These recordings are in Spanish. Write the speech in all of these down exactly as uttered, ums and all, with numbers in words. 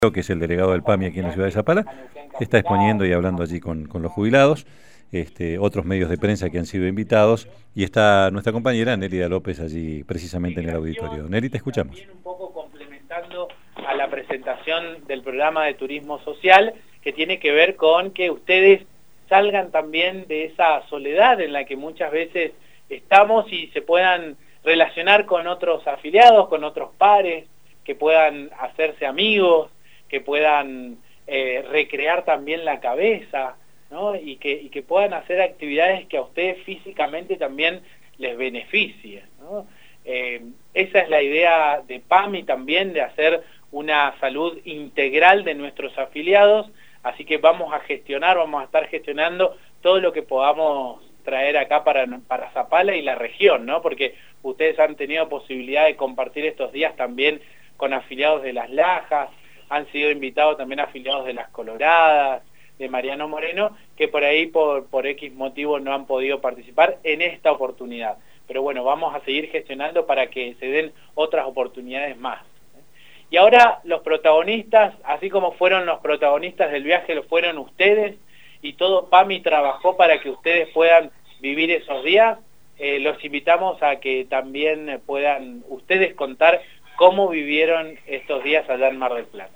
que es el delegado del PAMI aquí en la ciudad de Zapala, está exponiendo y hablando allí con, con los jubilados, este, otros medios de prensa que han sido invitados, y está nuestra compañera Nélida López allí precisamente en el auditorio. Nelly, te escuchamos. También un poco complementando a la presentación del programa de turismo social, que tiene que ver con que ustedes salgan también de esa soledad en la que muchas veces estamos y se puedan relacionar con otros afiliados, con otros pares, que puedan hacerse amigos, que puedan eh, recrear también la cabeza, ¿no? Y que, y que puedan hacer actividades que a ustedes físicamente también les beneficien, ¿no? Eh, esa es la idea de PAMI también, de hacer una salud integral de nuestros afiliados, así que vamos a gestionar, vamos a estar gestionando todo lo que podamos traer acá para, para Zapala y la región, ¿no? Porque ustedes han tenido posibilidad de compartir estos días también con afiliados de Las Lajas, han sido invitados también afiliados de Las Coloradas, de Mariano Moreno, que por ahí por, por X motivo no han podido participar en esta oportunidad. Pero bueno, vamos a seguir gestionando para que se den otras oportunidades más. Y ahora los protagonistas, así como fueron los protagonistas del viaje, lo fueron ustedes, y todo PAMI trabajó para que ustedes puedan vivir esos días. Eh, los invitamos a que también puedan ustedes contar cómo vivieron estos días allá en Mar del Plata.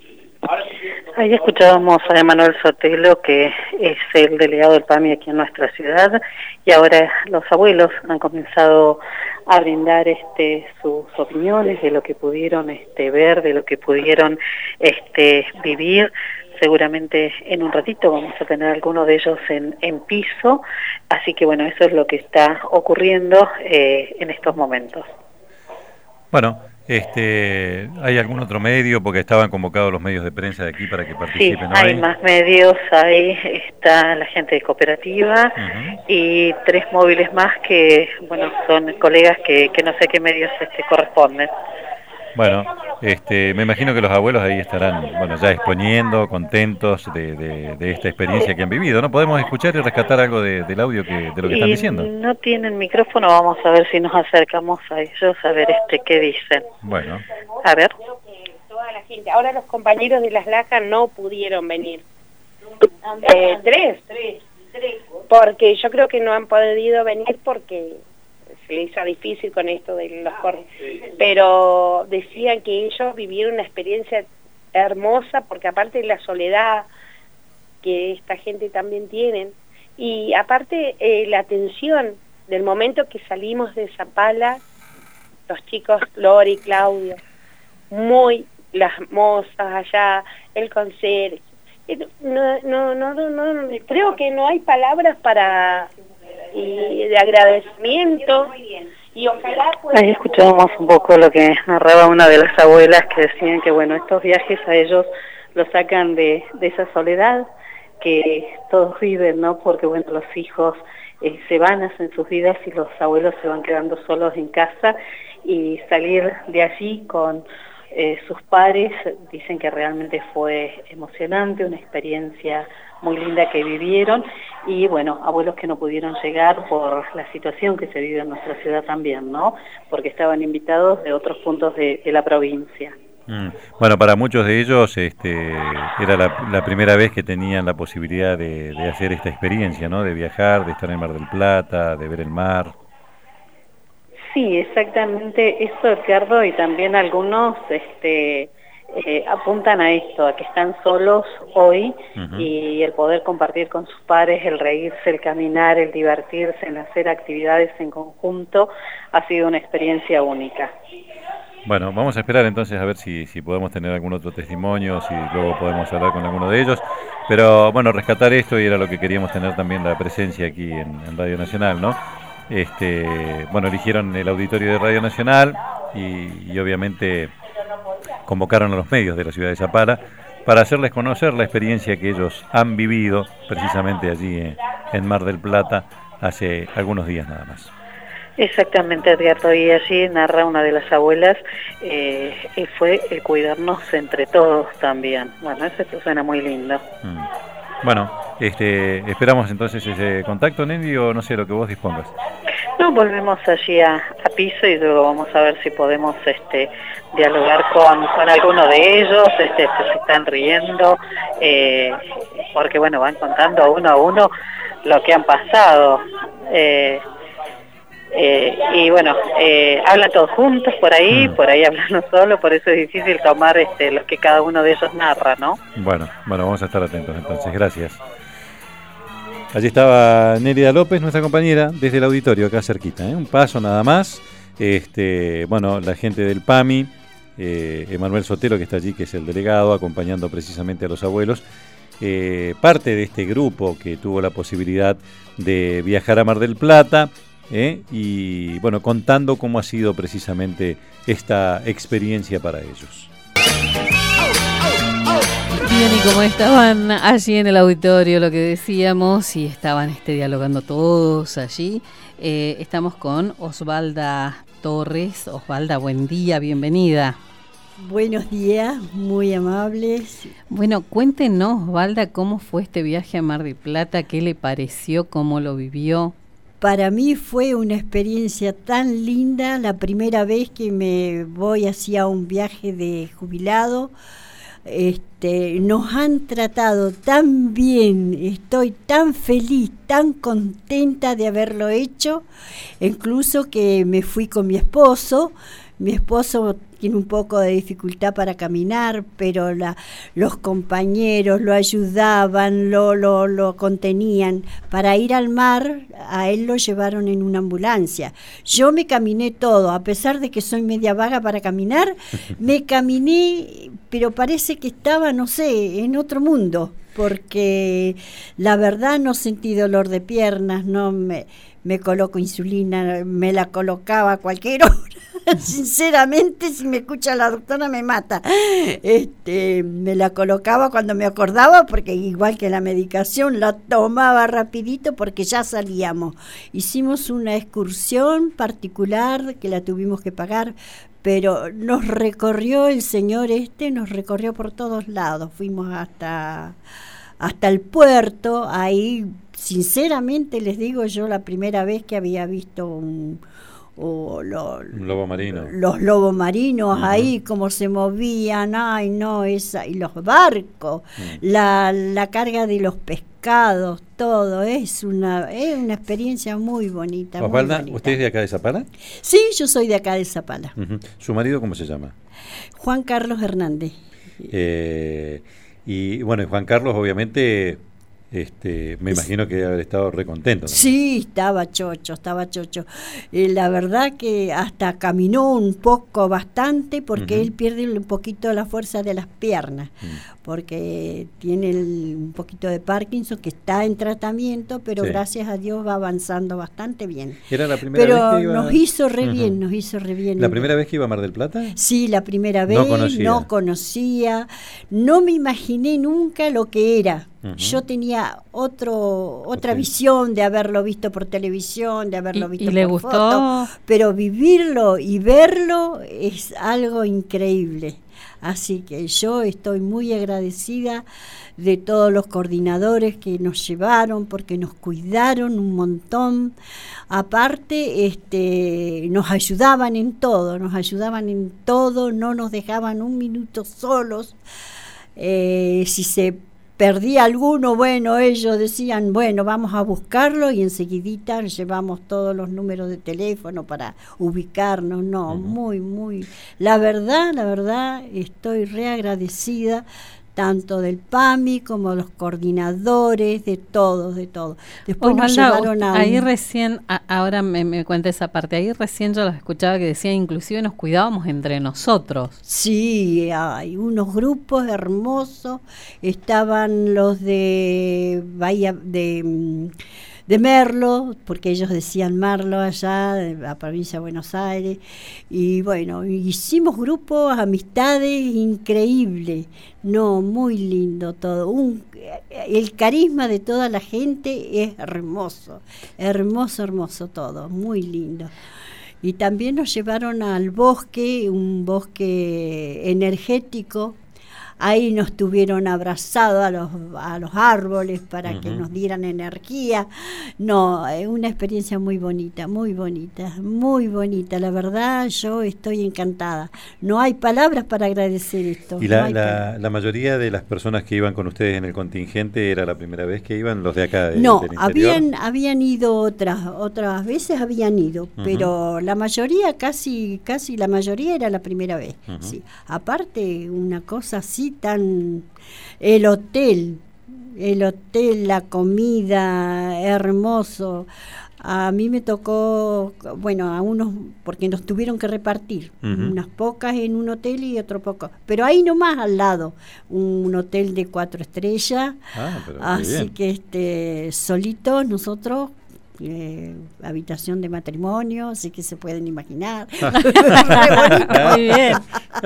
Ahí escuchábamos a Emanuel Sotelo, que es el delegado del PAMI aquí en nuestra ciudad, y ahora los abuelos han comenzado a brindar este, sus opiniones de lo que pudieron este, ver, de lo que pudieron este, vivir. Seguramente en un ratito vamos a tener algunos de ellos en, en piso, así que bueno, eso es lo que está ocurriendo eh, en estos momentos. Bueno, este, ¿hay algún otro medio? Porque estaban convocados los medios de prensa de aquí para que participen. Sí, hay hoy. más medios, ahí está la gente de cooperativa uh-huh. y tres móviles más que, bueno, son colegas que, que no sé qué medios este, corresponden. Bueno, este, me imagino que los abuelos ahí estarán, bueno, ya exponiendo, contentos de, de, de esta experiencia que han vivido, ¿no? Podemos escuchar y rescatar algo de, del audio que, de lo que y están diciendo. No tienen micrófono, vamos a ver si nos acercamos a ellos, a ver este qué dicen. Bueno. A ver. Toda la gente. Ahora los compañeros de Las Lajas no pudieron venir. Eh, tres. Tres. Porque yo creo que no han podido venir porque se les hizo difícil con esto de los cortes, pero decían que ellos vivieron una experiencia hermosa, porque aparte de la soledad que esta gente también tienen, y aparte eh, la atención del momento que salimos de Zapala, los chicos, Lori, Claudio, muy, las mozas allá, el conserje, no, no, no, no, no, creo que no hay palabras para... y de agradecimiento, y ojalá pueda... Ahí escuchábamos un poco lo que narraba una de las abuelas, que decían que bueno, estos viajes a ellos los sacan de, de esa soledad que todos viven, ¿no? Porque bueno, los hijos eh, se van, hacen sus vidas y los abuelos se van quedando solos en casa, y salir de allí con eh, sus pares, dicen que realmente fue emocionante, una experiencia muy linda que vivieron, y bueno, abuelos que no pudieron llegar por la situación que se vive en nuestra ciudad también, ¿no? Porque estaban invitados de otros puntos de, de la provincia. Mm. Bueno, para muchos de ellos este, era la, la primera vez que tenían la posibilidad de, de hacer esta experiencia, ¿no? De viajar, de estar en Mar del Plata, de ver el mar. Sí, exactamente eso, Edgardo, y también algunos este, eh, apuntan a esto, a que están solos hoy, uh-huh. y el poder compartir con sus pares, el reírse, el caminar, el divertirse, el hacer actividades en conjunto, ha sido una experiencia única. Bueno, vamos a esperar entonces a ver si, si podemos tener algún otro testimonio, si luego podemos hablar con alguno de ellos, pero bueno, rescatar esto, y era lo que queríamos tener también, la presencia aquí en, en Radio Nacional, ¿no? Este, bueno, eligieron el auditorio de Radio Nacional y, y obviamente convocaron a los medios de la ciudad de Zapala para hacerles conocer la experiencia que ellos han vivido precisamente allí en, en Mar del Plata hace algunos días nada más. Exactamente, Edgardo, y allí narra una de las abuelas, eh, y fue el cuidarnos entre todos también. Bueno, eso suena muy lindo. Mm. Bueno, este, esperamos entonces ese contacto, Nelly, o no sé, lo que vos dispongas. No, volvemos allí a, a piso y luego vamos a ver si podemos este dialogar con, con alguno de ellos, este, que se están riendo, eh, porque bueno, van contando uno a uno lo que han pasado. Eh, eh, y bueno, eh, hablan todos juntos por ahí, por ahí hablan uno solo, por eso es difícil tomar este los que cada uno de ellos narra, ¿no? Bueno, bueno, vamos a estar atentos entonces, gracias. Allí estaba Nélida López, nuestra compañera, desde el auditorio, acá cerquita, ¿eh? Un paso nada más. Este, bueno, la gente del PAMI, eh, Emanuel Sotelo, que está allí, que es el delegado, acompañando precisamente a los abuelos, eh, parte de este grupo que tuvo la posibilidad de viajar a Mar del Plata, ¿eh? Y bueno, contando cómo ha sido precisamente esta experiencia para ellos. Bien, y como estaban allí en el auditorio, lo que decíamos, y estaban este, dialogando todos allí, eh, estamos con Osvalda Torres. Osvalda, buen día, bienvenida. Buenos días, muy amables. Bueno, cuéntenos, Osvalda, cómo fue este viaje a Mar del Plata, qué le pareció, cómo lo vivió. Para mí fue una experiencia tan linda, la primera vez que me voy hacia un viaje de jubilado. Este, nos han tratado tan bien, estoy tan feliz, tan contenta de haberlo hecho, incluso que me fui con mi esposo. Mi esposo tiene un poco de dificultad para caminar, pero la, los compañeros lo ayudaban, lo, lo, lo contenían. Para ir al mar, a él lo llevaron en una ambulancia. Yo me caminé todo, a pesar de que soy media vaga para caminar, me caminé, pero parece que estaba, no sé, en otro mundo, porque la verdad no sentí dolor de piernas, no me, me coloco insulina, me la colocaba a cualquier hora. Sinceramente, si me escucha la doctora me mata. Este, me la colocaba cuando me acordaba, porque igual que la medicación la tomaba rapidito porque ya salíamos. Hicimos una excursión particular que la tuvimos que pagar, pero nos recorrió el señor este, nos recorrió por todos lados. Fuimos hasta hasta el puerto. Ahí, sinceramente les digo, yo la primera vez que había visto un o lo, un lobo marino, los lobos marinos, uh-huh. Ahí cómo se movían, ay no, esa, y los barcos, uh-huh. la, la carga de los pescados, todo, es una, es una experiencia muy bonita. Osvalda, muy bonita. ¿usted es de acá de Zapala? Sí, yo soy de acá de Zapala. Uh-huh. ¿Su marido cómo se llama? Juan Carlos Hernández. Eh, y bueno, y Juan Carlos obviamente... Este, me imagino que debe haber estado recontento, ¿no? Sí, estaba chocho, estaba chocho. Eh, la verdad que hasta caminó un poco bastante porque uh-huh. él pierde un poquito la fuerza de las piernas, uh-huh. porque tiene el, un poquito de Parkinson que está en tratamiento, pero sí. Gracias a Dios va avanzando bastante bien. ¿Era la primera pero vez que iba? nos hizo re uh-huh. bien, nos hizo re bien. ¿La primera vez que iba a Mar del Plata? Sí, la primera vez, no conocía. no conocía, no me imaginé nunca lo que era. Uh-huh. Yo tenía otro otra okay. visión de haberlo visto por televisión, de haberlo ¿Y, visto y por le gustó? foto, pero vivirlo y verlo es algo increíble. Así que yo estoy muy agradecida de todos los coordinadores que nos llevaron, porque nos cuidaron un montón. Aparte, este, nos ayudaban en todo, nos ayudaban en todo, no nos dejaban un minuto solos. Eh, si se perdía alguno, bueno, ellos decían, bueno, vamos a buscarlo y enseguidita llevamos todos los números de teléfono para ubicarnos, no, uh-huh. muy, muy, la verdad, la verdad, estoy reagradecida tanto del PAMI como los coordinadores, de todos, de todo. Después Osvalda, nos llevaron a... Ahí un... recién, a, ahora me, me cuenta esa parte, ahí recién yo los escuchaba que decían, inclusive nos cuidábamos entre nosotros. Sí, hay unos grupos hermosos, estaban los de Bahía, de... de Merlo, porque ellos decían Merlo allá, de la provincia de Buenos Aires, y bueno, hicimos grupos, amistades increíbles, no, muy lindo todo, un, el carisma de toda la gente es hermoso, hermoso, hermoso todo, muy lindo. Y también nos llevaron al bosque, un bosque energético, ahí nos tuvieron abrazados a los, a los árboles para uh-huh. que nos dieran energía. No, es una experiencia muy bonita, muy bonita, muy bonita. La verdad, yo estoy encantada. No hay palabras para agradecer esto. ¿Y la, no la, la mayoría de las personas que iban con ustedes en el contingente era la primera vez que iban, los de acá de, no, del interior? habían, habían ido otras, otras veces habían ido, uh-huh. pero la mayoría, casi, casi la mayoría era la primera vez. Uh-huh. Sí. Aparte, una cosa así tan... El hotel, el hotel, la comida, hermoso. A mí me tocó, bueno, a unos, porque nos tuvieron que repartir, uh-huh. unas pocas en un hotel y otro poco. Pero ahí nomás al lado, un hotel de cuatro estrellas. Ah, pero así bien. Que este, solitos nosotros, eh, habitación de matrimonio, así que se pueden imaginar. Muy bien.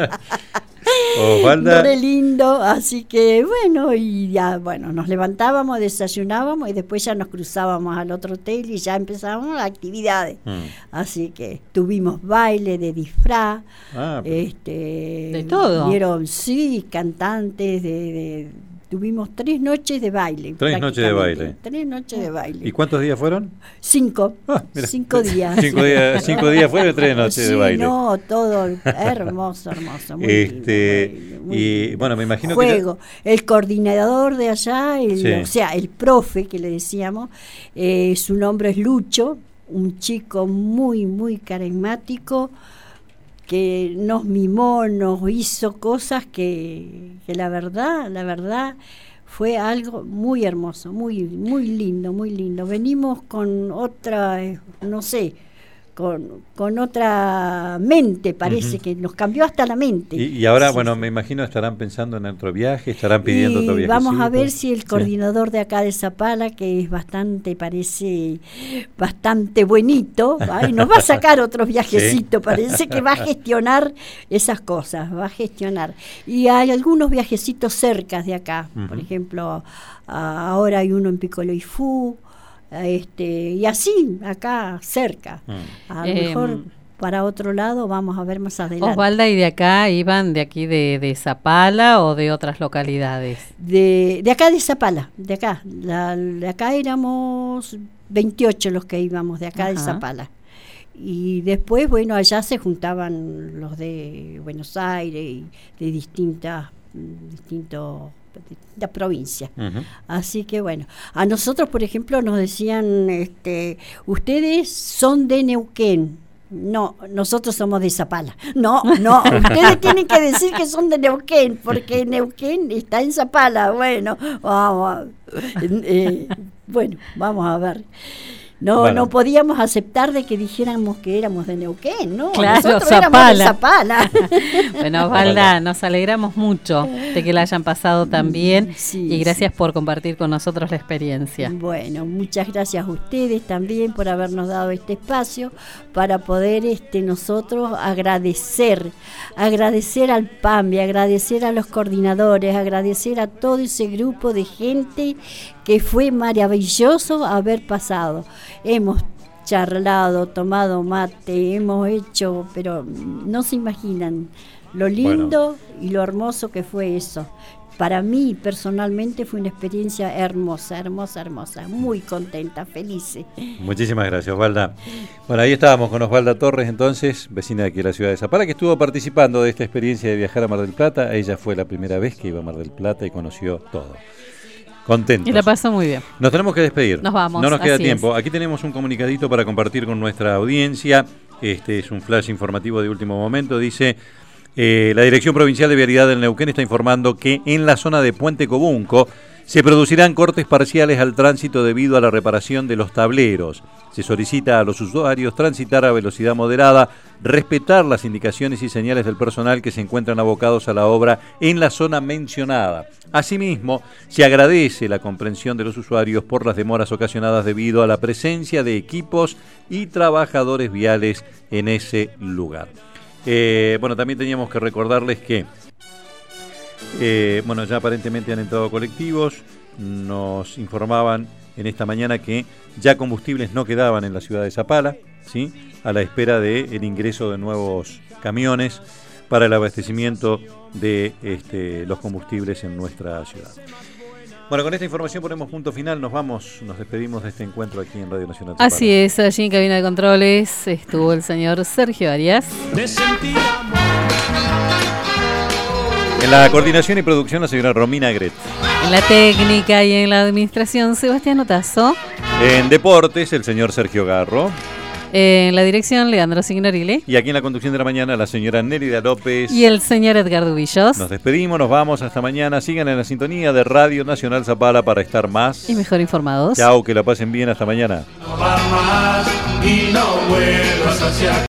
Osvalda. Re lindo, así que bueno, y ya, bueno, nos levantábamos, desayunábamos y después ya nos cruzábamos al otro hotel y ya empezábamos las actividades. Mm. Así que tuvimos baile de disfraz, ah, este, de todo. Vieron, sí, cantantes, de, de tuvimos tres noches de baile. Tres noches de baile. Tres noches de baile. ¿Y cuántos días fueron? Cinco. Ah, cinco días. Cinco días, cinco días fueron, tres noches sí, de baile. No, todo hermoso, hermoso. Muy este, lindo, muy, muy y lindo. bueno, me imagino Juego. que... La... El coordinador de allá, el, sí. o sea, el profe que le decíamos, eh, su nombre es Lucho, un chico muy, muy carismático, que nos mimó, nos hizo cosas que, que la verdad, la verdad fue algo muy hermoso, muy, muy lindo, muy lindo. Venimos con otra, no sé, con, con otra mente, parece uh-huh. que nos cambió hasta la mente. Y, y ahora, sí, bueno, sí. me imagino estarán pensando en otro viaje, estarán pidiendo y otro viaje. Vamos a ver si el coordinador sí. de acá de Zapala, que es bastante, parece bastante buenito, ¿va? Y nos va a sacar otros viajecitos, ¿sí? Parece que va a gestionar esas cosas, va a gestionar. Y hay algunos viajecitos cerca de acá, uh-huh. por ejemplo, ahora hay uno en Piccolo-Ifú, este y así acá cerca mm. a lo eh, mejor para otro lado vamos a ver más adelante. Osvalda, ¿y de acá iban de aquí de, de Zapala o de otras localidades? De, de acá de Zapala, de acá, la, de acá éramos veintiocho los que íbamos de acá Ajá. de Zapala. Y después, bueno, allá se juntaban los de Buenos Aires y de distintas distintos la provincia. Uh-huh. Así que bueno, a nosotros por ejemplo nos decían, este, ustedes son de Neuquén. No, nosotros somos de Zapala. No, no, ustedes tienen que decir que son de Neuquén, porque Neuquén está en Zapala. Bueno, vamos, eh, bueno, vamos a ver. No, bueno. no podíamos aceptar de que dijéramos que éramos de Neuquén, ¿no? Claro, nosotros Zapala. éramos de Zapala. Bueno, Osvalda, nos alegramos mucho de que la hayan pasado tan bien sí, y gracias sí. por compartir con nosotros la experiencia. Bueno, muchas gracias a ustedes también por habernos dado este espacio para poder este nosotros agradecer, agradecer al P A M B, agradecer a los coordinadores, agradecer a todo ese grupo de gente que fue maravilloso haber pasado. Hemos charlado, tomado mate, hemos hecho, pero no se imaginan lo lindo bueno. y lo hermoso que fue eso. Para mí personalmente fue una experiencia hermosa, hermosa, hermosa, muy contenta, feliz. Muchísimas gracias, Osvalda. Bueno, ahí estábamos con Osvalda Torres, entonces, vecina de aquí de la ciudad de Zapala, que estuvo participando de esta experiencia de viajar a Mar del Plata. Ella fue la primera vez que iba a Mar del Plata y conoció todo. Contentos. Y la pasó muy bien. Nos tenemos que despedir. Nos vamos. No nos queda tiempo. Es. Aquí tenemos un comunicadito para compartir con nuestra audiencia. Este es un flash informativo de último momento. Dice, eh, la Dirección Provincial de Vialidad del Neuquén está informando que en la zona de Puente Cobunco se producirán cortes parciales al tránsito debido a la reparación de los tableros. Se solicita a los usuarios transitar a velocidad moderada, respetar las indicaciones y señales del personal que se encuentran abocados a la obra en la zona mencionada. Asimismo, se agradece la comprensión de los usuarios por las demoras ocasionadas debido a la presencia de equipos y trabajadores viales en ese lugar. Eh, bueno, también teníamos que recordarles que Eh, bueno, ya aparentemente han entrado colectivos, nos informaban en esta mañana que ya combustibles no quedaban en la ciudad de Zapala, ¿sí? A la espera del ingreso de nuevos camiones para el abastecimiento de este, los combustibles en nuestra ciudad. Bueno, con esta información ponemos punto final, nos vamos, nos despedimos de este encuentro aquí en Radio Nacional Zapala. Así es, allí en cabina de controles estuvo el señor Sergio Arias. En la coordinación y producción la señora Romina Gret. En la técnica y en la administración Sebastián Otazo. En deportes el señor Sergio Garro. En la dirección Leandro Signorile. Y aquí en la conducción de la mañana la señora Nérida López. Y el señor Edgardo Villos. Nos despedimos, nos vamos hasta mañana. Sigan en la sintonía de Radio Nacional Zapala para estar más y mejor informados. Chao, que la pasen bien, hasta mañana. No va más y no vuelvas hacia